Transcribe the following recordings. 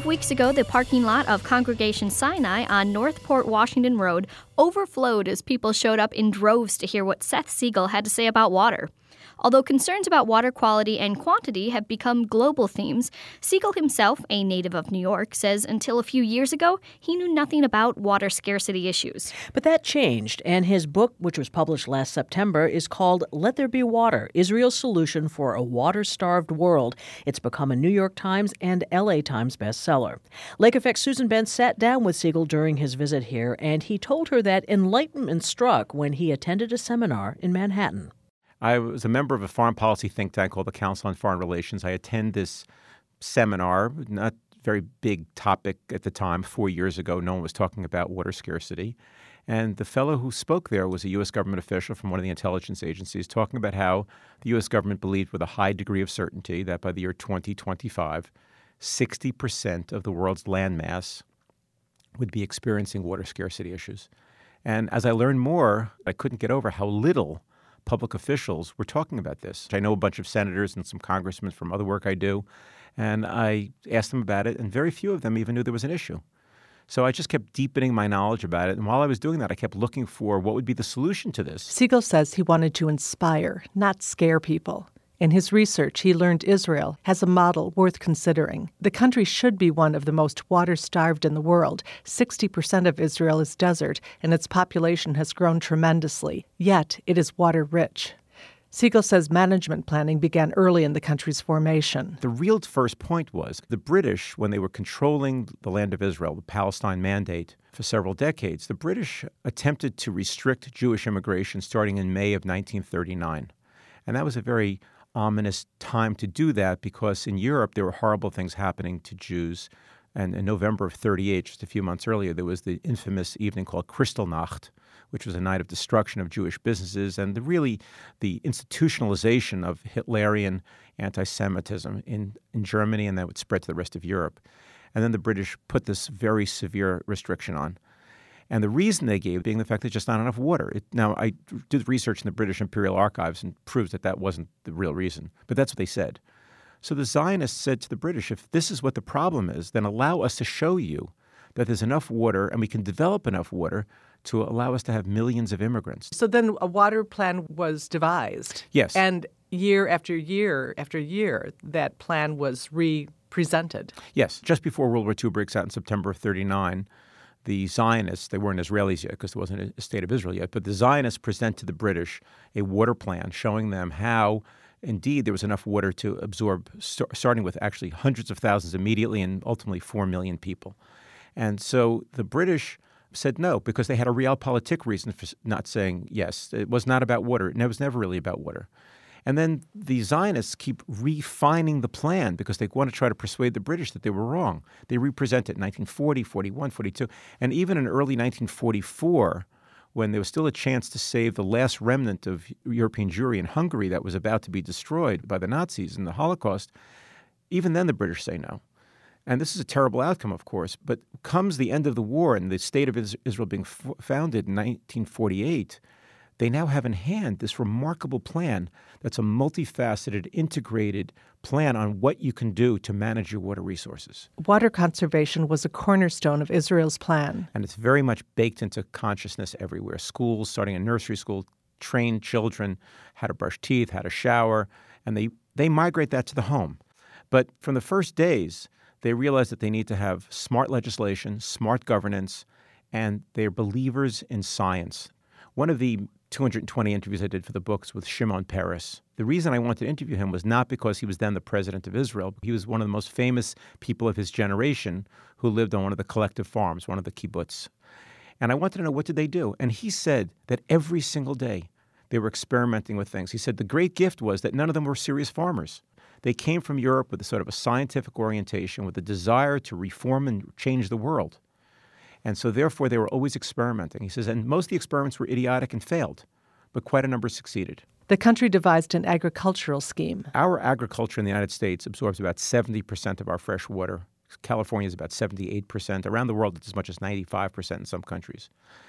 of weeks ago, the parking lot of Congregation Sinai on Northport Washington Road overflowed as people showed up in droves to hear what Seth Siegel had to say about water. Although concerns about water quality and quantity have become global themes, Siegel himself, a native of New York, says until a few years ago, he knew nothing about water scarcity issues. But that changed, and his book, which was published last September, is called Let There Be Water, Israel's Solution for a Water-Starved World. It's become a New York Times and LA Times bestseller. Lake Effect's Susan Benz sat down with Siegel during his visit here, and he told her that enlightenment struck when he attended a seminar in Manhattan. I was a member of a foreign policy think tank called the Council on Foreign Relations. I attend this seminar, not very big topic at the time. 4 years ago, no one was talking about water scarcity. And the fellow who spoke there was a U.S. government official from one of the intelligence agencies talking about how the U.S. government believed with a high degree of certainty that by the year 2025, 60% of the world's landmass would be experiencing water scarcity issues. And as I learned more, I couldn't get over how little public officials were talking about this. I know a bunch of senators and some congressmen from other work I do, and I asked them about it, and very few of them even knew there was an issue. So I just kept deepening my knowledge about it, and while I was doing that, I kept looking for what would be the solution to this. Siegel says he wanted to inspire, not scare people. In his research, he learned Israel has a model worth considering. The country should be one of the most water-starved in the world. 60% of Israel is desert, and its population has grown tremendously. Yet, it is water-rich. Siegel says management planning began early in the country's formation. The real first point was the British, when they were controlling the land of Israel, the Palestine Mandate, for several decades, the British attempted to restrict Jewish immigration starting in May of 1939. And that was a very ominous time to do that because in Europe there were horrible things happening to Jews. And in November of 1938, just a few months earlier, there was the infamous evening called Kristallnacht, which was a night of destruction of Jewish businesses and the institutionalization of Hitlerian anti-Semitism in Germany, and that would spread to the rest of Europe. And then the British put this very severe restriction on. And the reason they gave being the fact there's just not enough water. Now, I did research in the British Imperial Archives and proves that that wasn't the real reason. But that's what they said. So the Zionists said to the British, if this is what the problem is, then allow us to show you that there's enough water and we can develop enough water to allow us to have millions of immigrants. So then a water plan was devised. Yes. And year after year after year, that plan was represented. Yes. Just before World War II breaks out in September of 1939, the Zionists, they weren't Israelis yet because there wasn't a state of Israel yet, but the Zionists present to the British a water plan showing them how, indeed, there was enough water to absorb, starting with actually hundreds of thousands immediately and ultimately 4 million people. And so the British said no because they had a realpolitik reason for not saying yes. It was not about water. It was never really about water. And then the Zionists keep refining the plan because they want to try to persuade the British that they were wrong. They represent it in 1940, 41, 42, and even in early 1944, when there was still a chance to save the last remnant of European Jewry in Hungary that was about to be destroyed by the Nazis in the Holocaust, even then the British say no. And this is a terrible outcome, of course, but comes the end of the war and the state of Israel being founded in 1948, they now have in hand this remarkable plan that's a multifaceted, integrated plan on what you can do to manage your water resources. Water conservation was a cornerstone of Israel's plan. And it's very much baked into consciousness everywhere. Schools, starting in nursery school, train children how to brush teeth, how to shower, and they migrate that to the home. But from the first days, they realize that they need to have smart legislation, smart governance, and they're believers in science. One of the 220 interviews I did for the books with Shimon Peres. The reason I wanted to interview him was not because he was then the president of Israel. He was one of the most famous people of his generation who lived on one of the collective farms, one of the kibbutz. And I wanted to know, what did they do? And he said that every single day they were experimenting with things. He said the great gift was that none of them were serious farmers. They came from Europe with a sort of a scientific orientation, with a desire to reform and change the world. And so therefore they were always experimenting. He says, and most of the experiments were idiotic and failed, but quite a number succeeded. The country devised an agricultural scheme. Our agriculture in the United States absorbs about 70% of our fresh water. California is about 78%. Around the world, it's as much as 95% in some countries.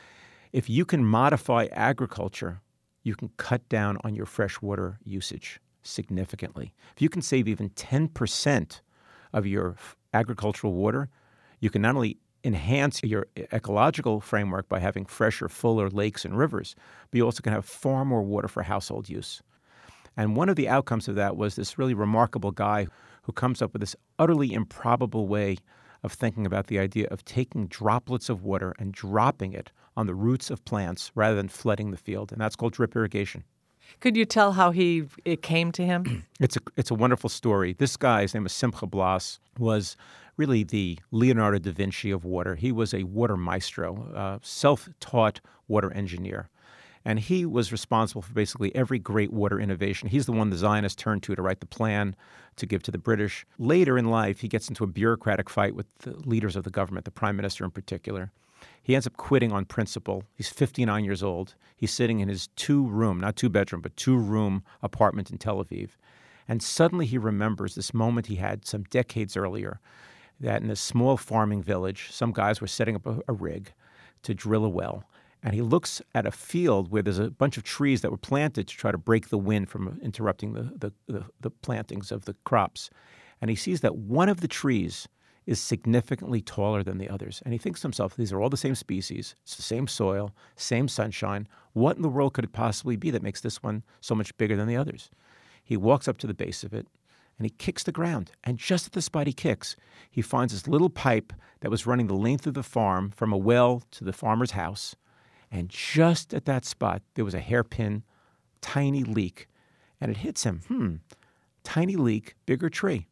If you can modify agriculture, you can cut down on your fresh water usage significantly. If you can save even 10% of your agricultural water, you can not only enhance your ecological framework by having fresher, fuller lakes and rivers, but you also can have far more water for household use. And one of the outcomes of that was this really remarkable guy who comes up with this utterly improbable way of thinking about the idea of taking droplets of water and dropping it on the roots of plants rather than flooding the field. And that's called drip irrigation. Could you tell how it came to him? It's a wonderful story. This guy, his name is Simcha Blas, was really the Leonardo da Vinci of water. He was a water maestro, self-taught water engineer. And he was responsible for basically every great water innovation. He's the one the Zionists turned to write the plan to give to the British. Later in life, he gets into a bureaucratic fight with the leaders of the government, the prime minister in particular. He ends up quitting on principle. He's 59 years old. He's sitting in his two-room, not two-bedroom, but two-room apartment in Tel Aviv. And suddenly he remembers this moment he had some decades earlier, that in a small farming village, some guys were setting up a rig to drill a well. And he looks at a field where there's a bunch of trees that were planted to try to break the wind from interrupting the plantings of the crops. And he sees that one of the trees is significantly taller than the others. And he thinks to himself, these are all the same species, it's the same soil, same sunshine. What in the world could it possibly be that makes this one so much bigger than the others? He walks up to the base of it, and he kicks the ground. And just at the spot he kicks, he finds this little pipe that was running the length of the farm from a well to the farmer's house. And just at that spot, there was a hairpin, tiny leak. And it hits him. Tiny leak, bigger tree.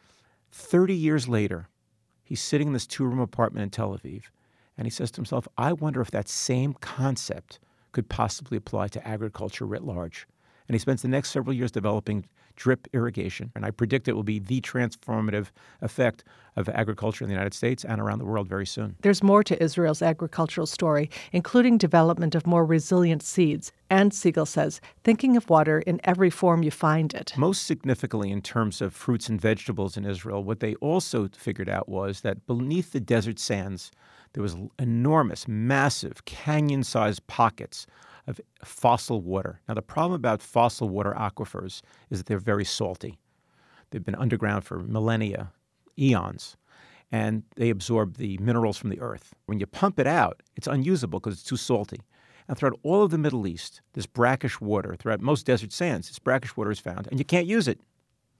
30 years later, he's sitting in this two-room apartment in Tel Aviv, and he says to himself, I wonder if that same concept could possibly apply to agriculture writ large. And he spends the next several years developing drip irrigation, and I predict it will be the transformative effect of agriculture in the United States and around the world very soon. There's more to Israel's agricultural story, including development of more resilient seeds. And Siegel says, thinking of water in every form you find it. Most significantly in terms of fruits and vegetables in Israel, what they also figured out was that beneath the desert sands, there was enormous, massive, canyon-sized pockets of fossil water. Now, the problem about fossil water aquifers is that they're very salty. They've been underground for millennia, eons, and they absorb the minerals from the earth. When you pump it out, it's unusable because it's too salty. And throughout all of the Middle East, this brackish water, throughout most desert sands, this brackish water is found, and you can't use it.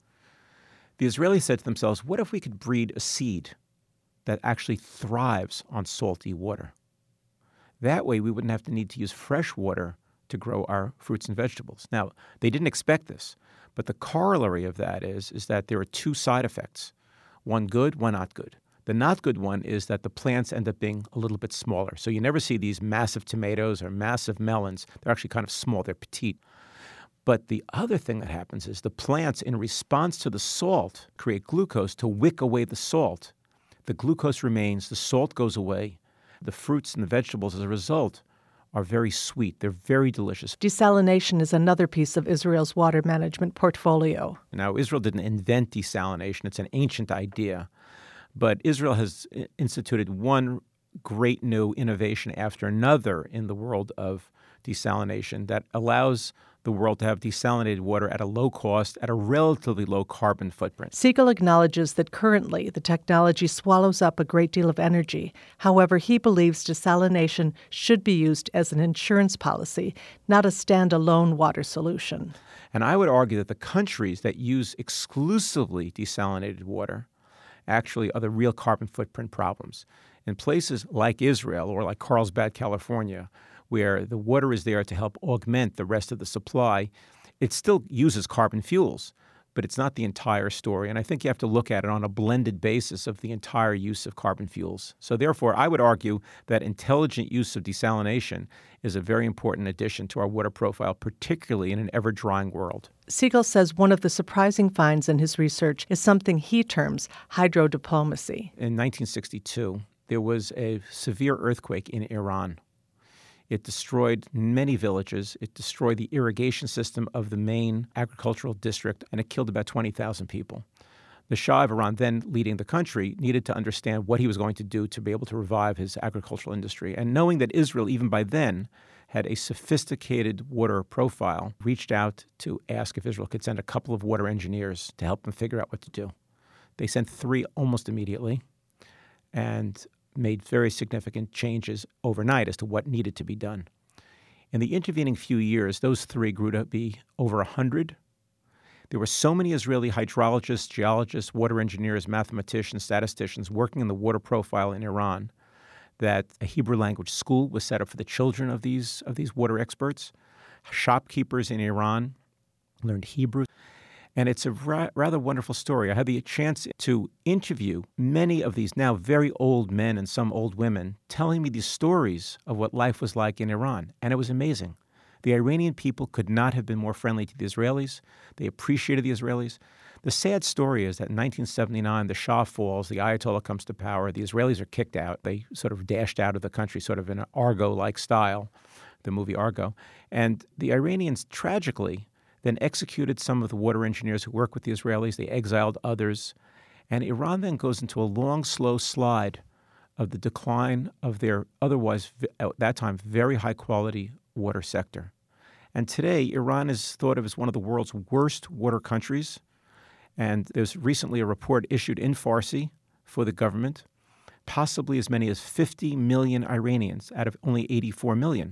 The Israelis said to themselves, what if we could breed a seed that actually thrives on salty water? That way, we wouldn't have to need to use fresh water to grow our fruits and vegetables. Now, they didn't expect this, but the corollary of that is that there are two side effects, one good, one not good. The not good one is that the plants end up being a little bit smaller. So you never see these massive tomatoes or massive melons. They're actually kind of small. They're petite. But the other thing that happens is the plants, in response to the salt, create glucose to wick away the salt. The glucose remains, the salt goes away. The fruits and the vegetables, as a result, are very sweet. They're very delicious. Desalination is another piece of Israel's water management portfolio. Now, Israel didn't invent desalination. It's an ancient idea. But Israel has instituted one great new innovation after another in the world of desalination that allows the world to have desalinated water at a low cost, at a relatively low carbon footprint. Siegel acknowledges that currently the technology swallows up a great deal of energy. However, he believes desalination should be used as an insurance policy, not a standalone water solution. And I would argue that the countries that use exclusively desalinated water actually are the real carbon footprint problems. In places like Israel or like Carlsbad, California, where the water is there to help augment the rest of the supply, it still uses carbon fuels, but it's not the entire story. And I think you have to look at it on a blended basis of the entire use of carbon fuels. So therefore, I would argue that intelligent use of desalination is a very important addition to our water profile, particularly in an ever-drying world. Siegel says one of the surprising finds in his research is something he terms hydrodiplomacy. In 1962, there was a severe earthquake in Iran. It destroyed many villages. It destroyed the irrigation system of the main agricultural district, and it killed about 20,000 people. The Shah of Iran, then leading the country, needed to understand what he was going to do to be able to revive his agricultural industry. And knowing that Israel, even by then, had a sophisticated water profile, reached out to ask if Israel could send a couple of water engineers to help them figure out what to do. They sent 3 almost immediately and made very significant changes overnight as to what needed to be done. In the intervening few years, those 3 grew to be over 100. There were so many Israeli hydrologists, geologists, water engineers, mathematicians, statisticians working in the water profile in Iran that a Hebrew language school was set up for the children of these water experts. Shopkeepers in Iran learned Hebrew. And it's a rather wonderful story. I had the chance to interview many of these now very old men and some old women telling me these stories of what life was like in Iran. And it was amazing. The Iranian people could not have been more friendly to the Israelis. They appreciated the Israelis. The sad story is that in 1979, the Shah falls, the Ayatollah comes to power, the Israelis are kicked out. They sort of dashed out of the country, sort of in an Argo-like style, the movie Argo. And the Iranians, tragically, then executed some of the water engineers who worked with the Israelis. They exiled others. And Iran then goes into a long, slow slide of the decline of their otherwise, at that time, very high-quality water sector. And today, Iran is thought of as one of the world's worst water countries. And there's recently a report issued in Farsi for the government, possibly as many as 50 million Iranians out of only 84 million.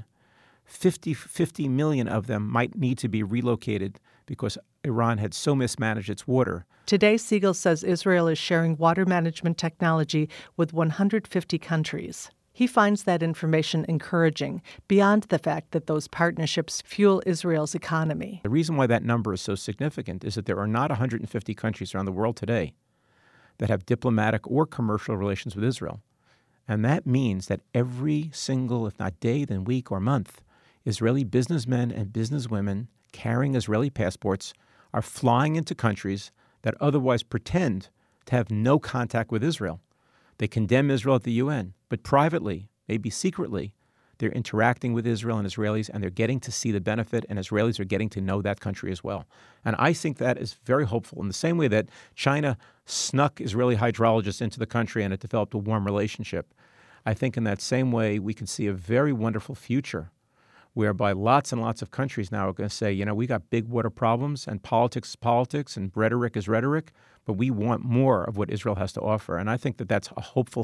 50 million of them might need to be relocated because Iran had so mismanaged its water. Today, Siegel says Israel is sharing water management technology with 150 countries. He finds that information encouraging, beyond the fact that those partnerships fuel Israel's economy. The reason why that number is so significant is that there are not 150 countries around the world today that have diplomatic or commercial relations with Israel. And that means that every single, if not day, then week or month, Israeli businessmen and businesswomen carrying Israeli passports are flying into countries that otherwise pretend to have no contact with Israel. They condemn Israel at the UN, but privately, maybe secretly, they're interacting with Israel and Israelis, and they're getting to see the benefit, and Israelis are getting to know that country as well. And I think that is very hopeful. In the same way that China snuck Israeli hydrologists into the country and it developed a warm relationship, I think in that same way we can see a very wonderful future whereby lots and lots of countries now are going to say, you know, we got big water problems, and politics is politics, and rhetoric is rhetoric, but we want more of what Israel has to offer. And I think that that's a hopeful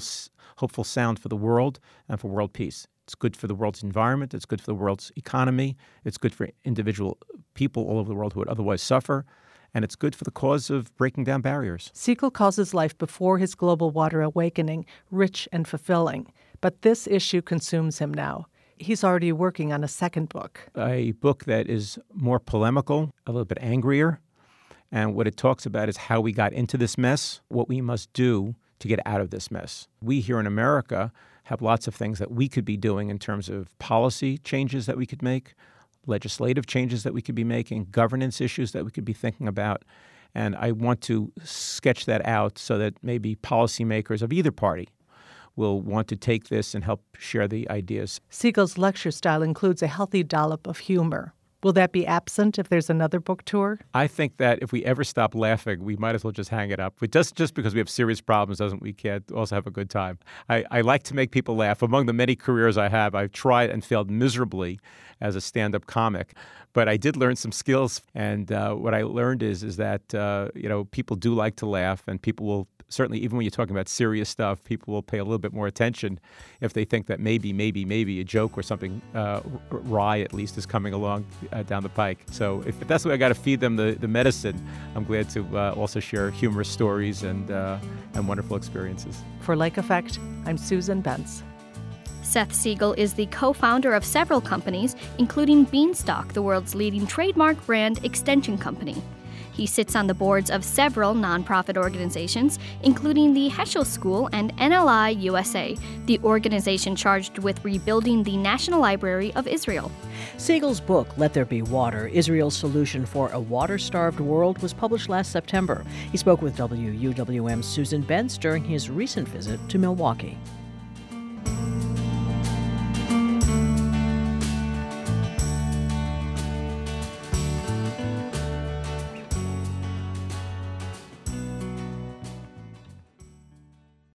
sound for the world and for world peace. It's good for the world's environment. It's good for the world's economy. It's good for individual people all over the world who would otherwise suffer. And it's good for the cause of breaking down barriers. Siegel calls his life before his global water awakening rich and fulfilling. But this issue consumes him now. He's already working on a second book. A book that is more polemical, a little bit angrier. And what it talks about is how we got into this mess, what we must do to get out of this mess. We here in America have lots of things that we could be doing in terms of policy changes that we could make, legislative changes that we could be making, governance issues that we could be thinking about. And I want to sketch that out so that maybe policymakers of either party will want to take this and help share the ideas. Siegel's lecture style includes a healthy dollop of humor. Will that be absent if there's another book tour? I think that if we ever stop laughing, we might as well just hang it up. But just because we have serious problems doesn't we can't also have a good time. I like to make people laugh. Among the many careers I have, I've tried and failed miserably as a stand-up comic. But I did learn some skills, and what I learned is that people do like to laugh, and people will certainly, even when you're talking about serious stuff, people will pay a little bit more attention if they think that maybe a joke or something wry at least is coming along down the pike. So if that's the way I got to feed them the medicine, I'm glad to also share humorous stories and wonderful experiences. For Lake Effect, I'm Susan Bentz. Seth Siegel is the co-founder of several companies, including Beanstalk, the world's leading trademark brand extension company. He sits on the boards of several nonprofit organizations, including the Heschel School and NLI USA, the organization charged with rebuilding the National Library of Israel. Siegel's book, Let There Be Water, Israel's Solution for a Water-Starved World, was published last September. He spoke with WUWM's Susan Bentz during his recent visit to Milwaukee.